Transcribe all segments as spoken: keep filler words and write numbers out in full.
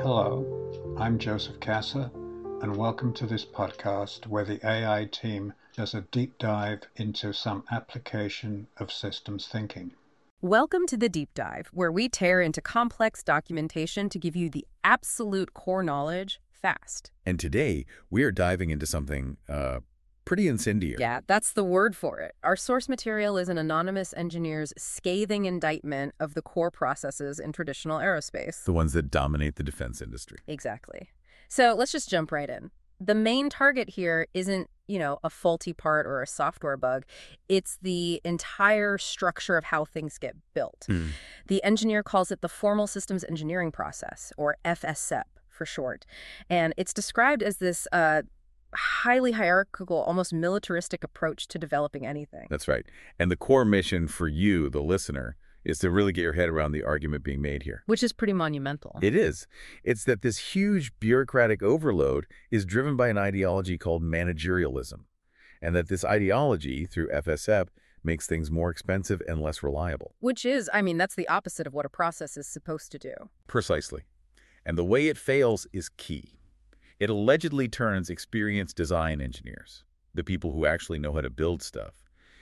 Hello, I'm Joseph Casa, and welcome to this podcast where the A I team does a deep dive into some application of systems thinking. Welcome to the Deep Dive, where we tear into complex documentation to give you the absolute core knowledge fast. And today, we are diving into something uh, pretty incendiary. Yeah, that's the word for it. Our source material is an anonymous engineer's scathing indictment of the core processes in traditional aerospace. The ones that dominate the defense industry. Exactly. So let's just jump right in. The main target here isn't, you know, a faulty part or a software bug. It's the entire structure of how things get built. Mm. The engineer calls it the Formal Systems Engineering Process, or F S E P for short. And it's described as this uh, highly hierarchical, almost militaristic approach to developing anything. That's right. And the core mission for you, the listener, is to really get your head around the argument being made here. Which is pretty monumental. It is. It's that this huge bureaucratic overload is driven by an ideology called managerialism, and that this ideology, through F S E P, makes things more expensive and less reliable. Which is, I mean, that's the opposite of what a process is supposed to do. Precisely. And the way it fails is key. It allegedly turns experienced design engineers, the people who actually know how to build stuff,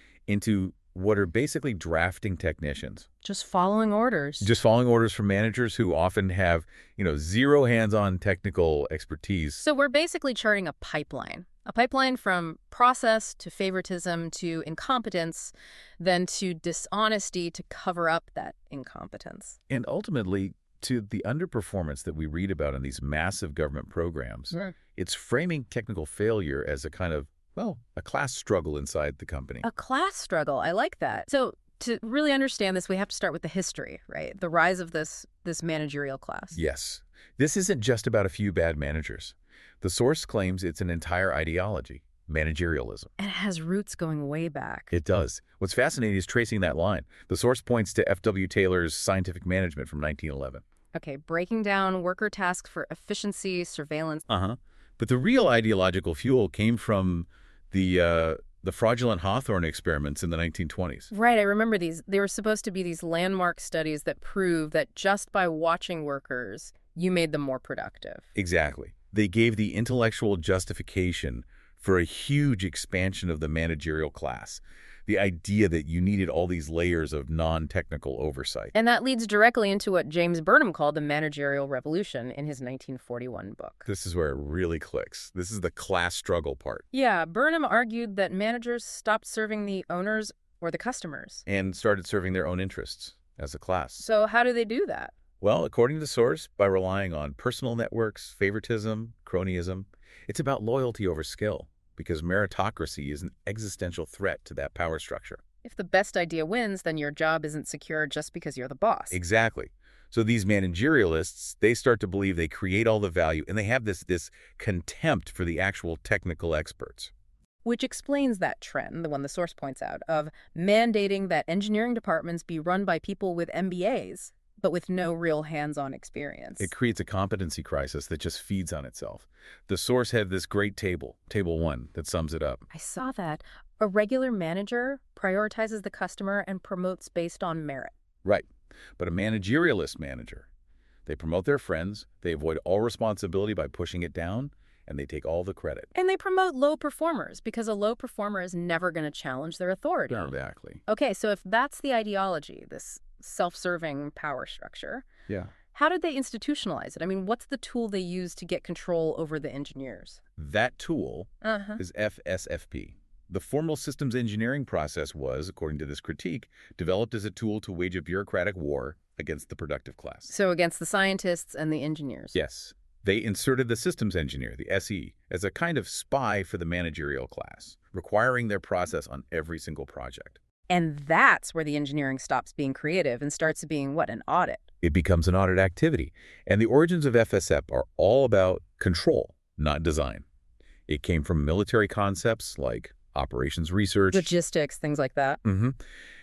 into what are basically drafting technicians. Just following orders. Just following orders from managers who often have, you know, zero hands-on technical expertise. So we're basically charting a pipeline. A pipeline from process to favoritism to incompetence, then to dishonesty to cover up that incompetence. And ultimately, to the underperformance that we read about in these massive government programs. Right. It's framing technical failure as a kind of, well, a class struggle inside the company. A class struggle. I like that. So to really understand this, we have to start with the history, right? The rise of this this managerial class. Yes. This isn't just about a few bad managers. The source claims it's an entire ideology, managerialism. And it has roots going way back. It does. What's fascinating is tracing that line. The source points to F W Taylor's Scientific Management from nineteen eleven. Okay, breaking down worker tasks for efficiency, surveillance. Uh-huh. But the real ideological fuel came from the uh, the fraudulent Hawthorne experiments in the nineteen twenties. Right, I remember these. They were supposed to be these landmark studies that prove that just by watching workers, you made them more productive. Exactly. They gave the intellectual justification for a huge expansion of the managerial class. The idea that you needed all these layers of non-technical oversight. And that leads directly into what James Burnham called the managerial revolution in his nineteen forty-one book. This is where it really clicks. This is the class struggle part. Yeah, Burnham argued that managers stopped serving the owners or the customers. And started serving their own interests as a class. So how do they do that? Well, according to the source, by relying on personal networks, favoritism, cronyism. It's about loyalty over skill, because meritocracy is an existential threat to that power structure. If the best idea wins, then your job isn't secure just because you're the boss. Exactly. So these managerialists, they start to believe they create all the value, and they have this, this contempt for the actual technical experts. Which explains that trend, the one the source points out, of mandating that engineering departments be run by people with M B As, but with no real hands-on experience. It creates a competency crisis that just feeds on itself. The source had this great table, table one, that sums it up. I saw that. A regular manager prioritizes the customer and promotes based on merit. Right. But a managerialist manager, they promote their friends, they avoid all responsibility by pushing it down, and they take all the credit. And they promote low performers because a low performer is never going to challenge their authority. Exactly. Okay, so if that's the ideology, this self-serving power structure, Yeah. how did they institutionalize it? I mean, what's the tool they use to get control over the engineers? That tool Uh-huh. is F S F P. The formal systems engineering process was, according to this critique, developed as a tool to wage a bureaucratic war against the productive class. So against the scientists and the engineers. Yes. They inserted the systems engineer, the S E, as a kind of spy for the managerial class, requiring their process on every single project. And that's where the engineering stops being creative and starts being, what, an audit? It becomes an audit activity. And the origins of F S E P are all about control, not design. It came from military concepts like operations research. Logistics, things like that. Mm-hmm.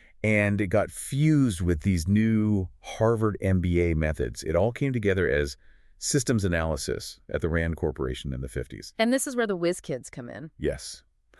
And it got fused with these new Harvard M B A methods. It all came together as systems analysis at the Rand Corporation in the fifties. And this is where the whiz kids come in. Yes.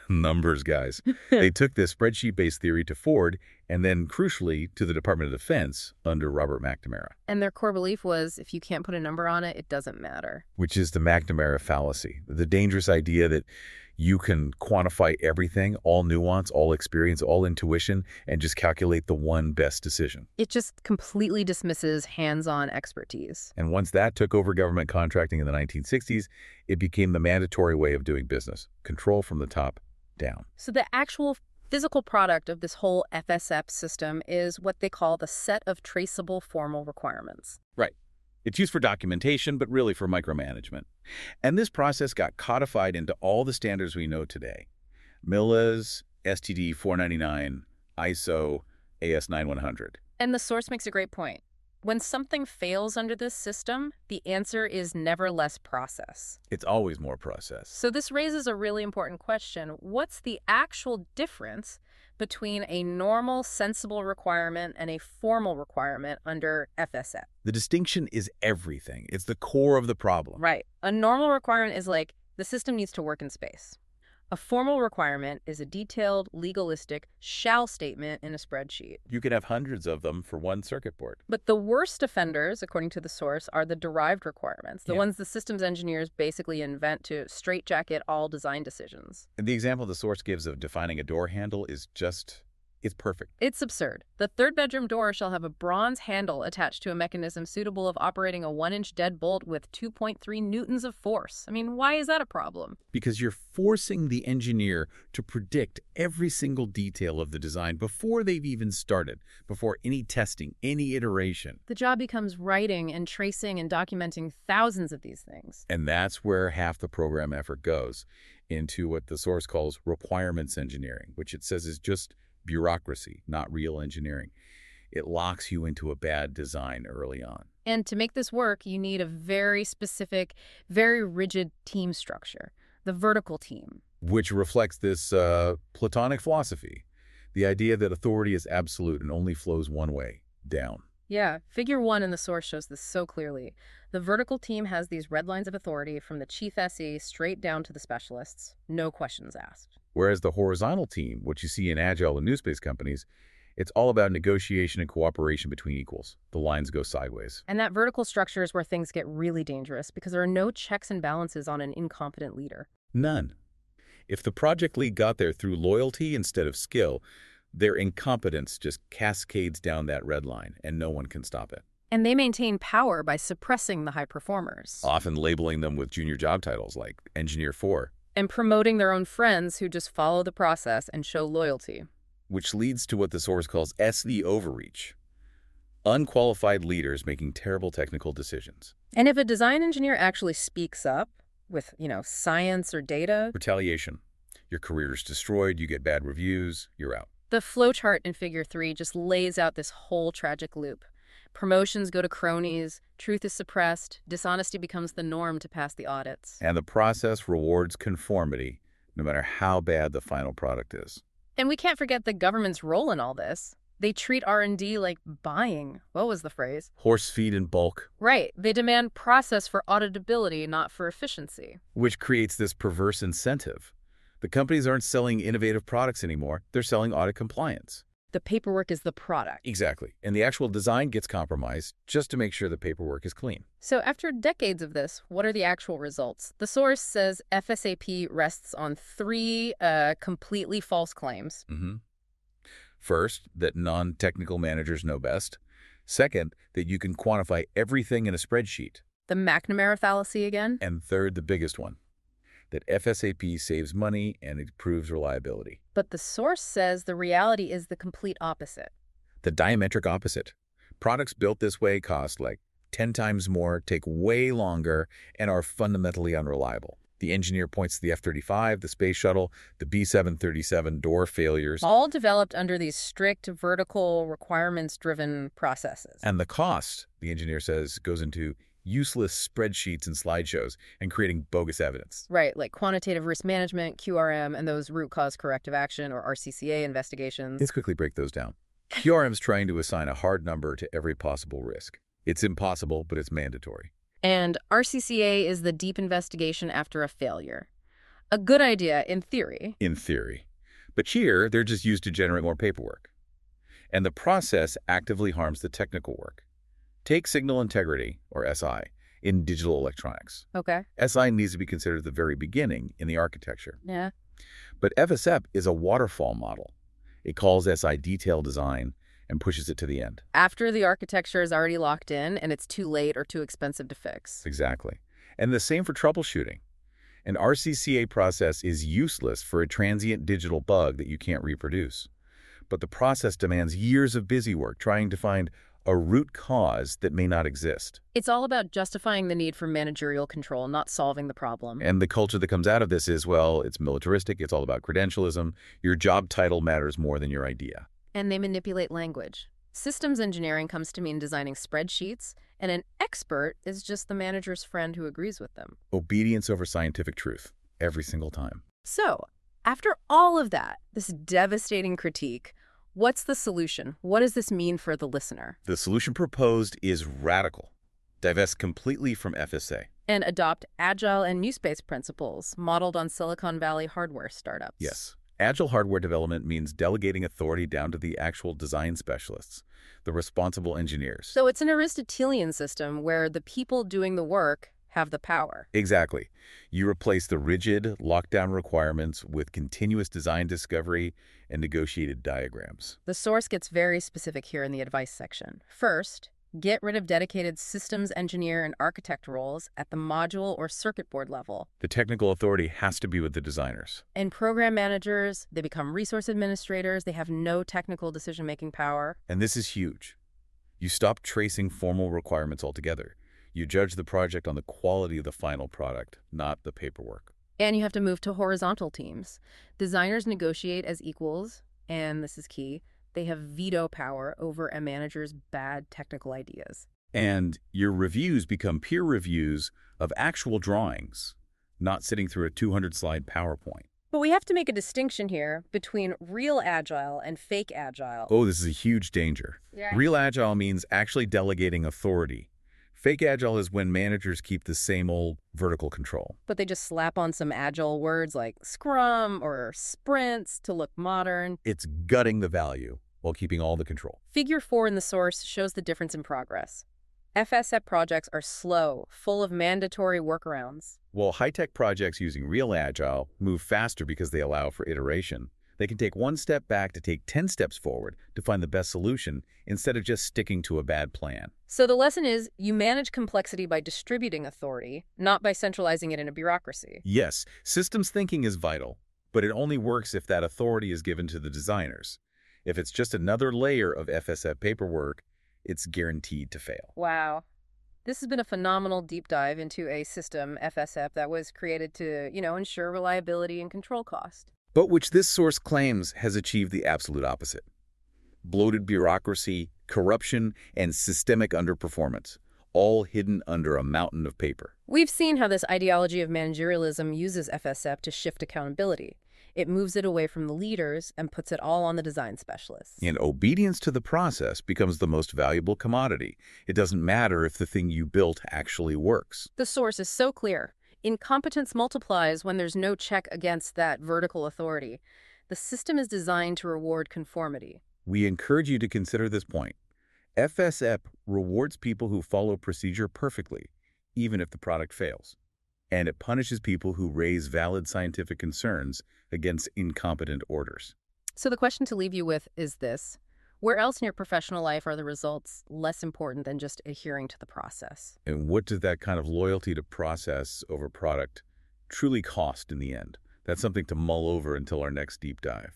Numbers guys. They took this spreadsheet-based theory to Ford and then, crucially, to the Department of Defense under Robert McNamara. And their core belief was if you can't put a number on it, it doesn't matter. Which is the McNamara fallacy, the dangerous idea that you can quantify everything, all nuance, all experience, all intuition, and just calculate the one best decision. It just completely dismisses hands-on expertise. And once that took over government contracting in the nineteen sixties, it became the mandatory way of doing business, control from the top down. So the actual physical product of this whole F S E P system is what they call the set of traceable formal requirements. Right. It's used for documentation, but really for micromanagement. And this process got codified into all the standards we know today. M I L A S, S T D four ninety-nine, I S O, A S ninety-one hundred. And the source makes a great point. When something fails under this system, the answer is never less process. It's always more process. So this raises a really important question. What's the actual difference between a normal, sensible requirement and a formal requirement under F S E P? The distinction is everything. It's the core of the problem. Right. A normal requirement is like, the system needs to work in space. A formal requirement is a detailed, legalistic shall statement in a spreadsheet. You could have hundreds of them for one circuit board. But the worst offenders, according to the source, are the derived requirements, the Yeah. ones the systems engineers basically invent to straitjacket all design decisions. And the example the source gives of defining a door handle is just, it's perfect. It's absurd. The third bedroom door shall have a bronze handle attached to a mechanism suitable of operating a one-inch deadbolt with two point three newtons of force. I mean, why is that a problem? Because you're forcing the engineer to predict every single detail of the design before they've even started, before any testing, any iteration. The job becomes writing and tracing and documenting thousands of these things. And that's where half the program effort goes, into what the source calls requirements engineering, which it says is just bureaucracy, not real engineering. It locks you into a bad design early on. And to make this work, you need a very specific, very rigid team structure, the vertical team. Which reflects this uh, Platonic philosophy, the idea that authority is absolute and only flows one way, down. Yeah, figure one in the source shows this so clearly. The vertical team has these red lines of authority from the chief S E straight down to the specialists, no questions asked. Whereas the horizontal team, which you see in agile and new space companies, it's all about negotiation and cooperation between equals. The lines go sideways. And that vertical structure is where things get really dangerous because there are no checks and balances on an incompetent leader. None. If the project lead got there through loyalty instead of skill, their incompetence just cascades down that red line, and no one can stop it. And they maintain power by suppressing the high performers. Often labeling them with junior job titles like Engineer four. And promoting their own friends who just follow the process and show loyalty. Which leads to what the source calls S the overreach. Unqualified leaders making terrible technical decisions. And if a design engineer actually speaks up with, you know, science or data, Retaliation. Your career is destroyed, you get bad reviews, you're out. the flowchart in Figure three just lays out this whole tragic loop. Promotions go to cronies, truth is suppressed, dishonesty becomes the norm to pass the audits. And the process rewards conformity, no matter how bad the final product is. And we can't forget the government's role in all this. They treat R and D like buying. What was the phrase? Horse feed in bulk. Right. They demand process for auditability, not for efficiency. Which creates this perverse incentive. The companies aren't selling innovative products anymore. They're selling audit compliance. The paperwork is the product. Exactly. And the actual design gets compromised just to make sure the paperwork is clean. So after decades of this, what are the actual results? The source says F S A P rests on three uh, completely false claims. Mm-hmm. First, that non-technical managers know best. Second, that you can quantify everything in a spreadsheet. The McNamara fallacy again. And third, the biggest one, that F S A P saves money and improves reliability. But the source says the reality is the complete opposite. The diametric opposite. Products built this way cost like ten times more, take way longer, and are fundamentally unreliable. The engineer points to the F thirty-five, the space shuttle, the B seven thirty-seven door failures. All developed under these strict vertical requirements-driven processes. And the cost, the engineer says, goes into useless spreadsheets and slideshows and creating bogus evidence. Right, like quantitative risk management, Q R M, and those root cause corrective action or R C C A investigations. Let's quickly break those down. Q R M is trying to assign a hard number to every possible risk. It's impossible, but it's mandatory. And R C C A is the deep investigation after a failure. A good idea in theory. in theory. But here, they're just used to generate more paperwork. And the process actively harms the technical work. Take signal integrity, or S I, in digital electronics. Okay. S I needs to be considered at the very beginning in the architecture. Yeah. But F S E P is a waterfall model. It calls S I detailed design and pushes it to the end. After the architecture is already locked in and it's too late or too expensive to fix. Exactly. And the same for troubleshooting. An R C C A process is useless for a transient digital bug that you can't reproduce. But the process demands years of busy work trying to find a root cause that may not exist. It's all about justifying the need for managerial control, not solving the problem. And the culture that comes out of this is, well, it's militaristic, it's all about credentialism, your job title matters more than your idea. And they manipulate language. Systems engineering comes to mean designing spreadsheets, and an expert is just the manager's friend who agrees with them. Obedience over scientific truth, every single time. So, after all of that, this devastating critique, what's the solution? What does this mean for the listener? The solution proposed is radical. Divest completely from F S A. And adopt agile and MuSpace principles modeled on Silicon Valley hardware startups. Yes. Agile hardware development means delegating authority down to the actual design specialists, the responsible engineers. So it's an Aristotelian system where the people doing the work have the power. Exactly. You replace the rigid, lockdown requirements with continuous design discovery and negotiated diagrams. The source gets very specific here in the advice section. First, get rid of dedicated systems engineer and architect roles at the module or circuit board level. The technical authority has to be with the designers. And program managers, they become resource administrators. They have no technical decision-making power. And this is huge. You stop tracing formal requirements altogether. You judge the project on the quality of the final product, not the paperwork. And you have to move to horizontal teams. Designers negotiate as equals, and this is key, they have veto power over a manager's bad technical ideas. And your reviews become peer reviews of actual drawings, not sitting through a two hundred slide PowerPoint. But we have to make a distinction here between real agile and fake agile. Oh, this is a huge danger. Yeah. Real agile means actually delegating authority. Fake agile is when managers keep the same old vertical control. But they just slap on some agile words like Scrum or sprints to look modern. It's gutting the value while keeping all the control. Figure four in the source shows the difference in progress. F S E P projects are slow, full of mandatory workarounds. While high-tech projects using real agile move faster because they allow for iteration, they can take one step back to take ten steps forward to find the best solution instead of just sticking to a bad plan. So the lesson is you manage complexity by distributing authority, not by centralizing it in a bureaucracy. Yes, systems thinking is vital, but it only works if that authority is given to the designers. If it's just another layer of F S E P paperwork, it's guaranteed to fail. Wow. This has been a phenomenal deep dive into a system, F S E P, that was created to, you know, ensure reliability and control cost. But which this source claims has achieved the absolute opposite. Bloated bureaucracy, corruption, and systemic underperformance, all hidden under a mountain of paper. We've seen how this ideology of managerialism uses F S E P to shift accountability. It moves it away from the leaders and puts it all on the design specialists. And obedience to the process becomes the most valuable commodity. It doesn't matter if the thing you built actually works. The source is so clear. Incompetence multiplies when there's no check against that vertical authority. The system is designed to reward conformity. We encourage you to consider this point. F S E P rewards people who follow procedure perfectly, even if the product fails. And it punishes people who raise valid scientific concerns against incompetent orders. So the question to leave you with is this. Where else in your professional life are the results less important than just adhering to the process? And what does that kind of loyalty to process over product truly cost in the end? That's something to mull over until our next deep dive.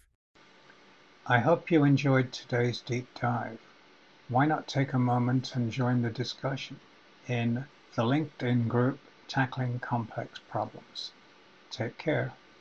I hope you enjoyed today's deep dive. Why not take a moment and join the discussion in the LinkedIn group Tackling Complex Problems. Take care.